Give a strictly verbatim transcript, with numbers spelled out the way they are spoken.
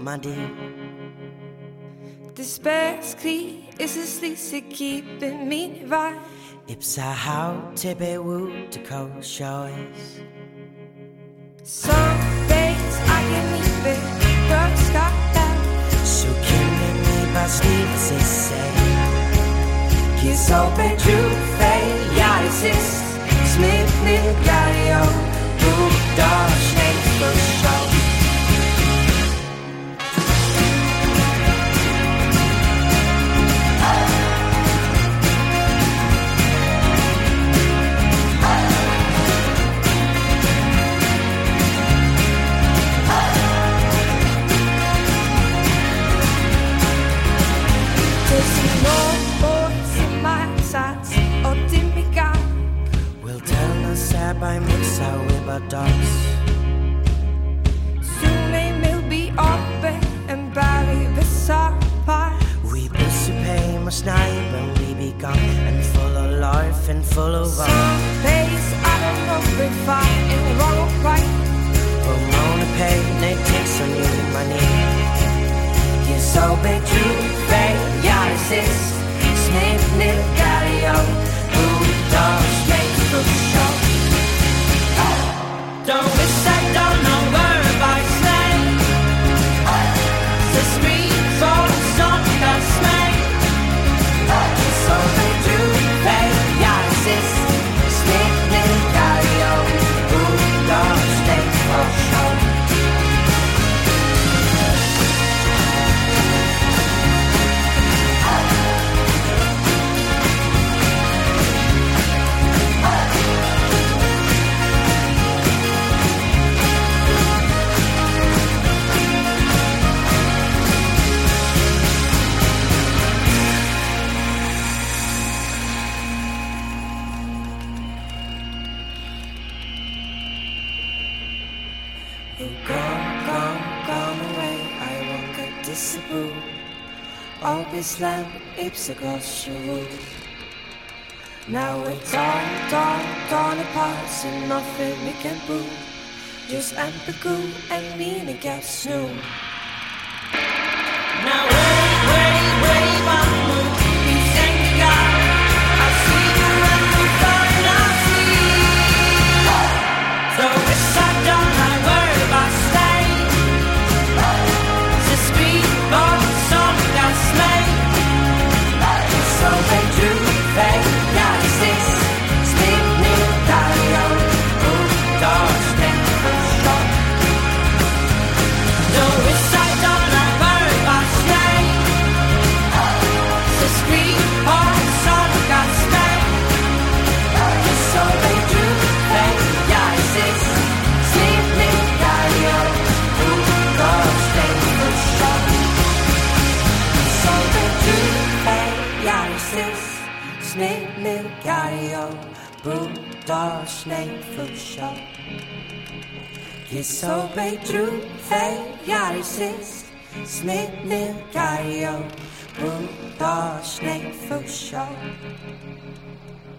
Madi. Det spærskrig er så slik så kippe min vej. Ipsa hav til bewu til koshøjs. Så bæs akke min bæk, gør skabta. Så kende mi bas livet sig sag. Kiss open true fate, jeg er sidst. Smip ned, jeg er jo. Du dør snæk på sjov. By Musa with dogs. Soon they will be open and barely beside pie. We pussy pay my snipe and we be gone and full of life and full of fun. Some days I don't know if I am wrong or right. But Mona pay they take some new money. You're so big true fake, yeah it's this. Snip nip galio, who does make the show. Don't wish I don't know where I stay. The streets all song that smay. So they do pay, yeah, it's Snip, nip, galio, who does stay for show. All this land, Ipsagos, now it's all torn, torn apart, and nothing we can prove. Just ampico and mean it gets snow. Now wait, wait, wait, one move, we sing God. I see you and we find our sea. So wish I don't know where I stay. The street, but some got slay. So they do, they got this. Sleep, new, Dario, who does them for sure. So wish I don't know where I stay. The street, but some got slay. So they do, they got this. Sleep, new, Dario, who does them for sure. So they do, they got this. Snip, nip, galio, brudar, snake for show. You're so big, true, fake, yeah, it's this. Snip, nip, galio, brudar, snake for show.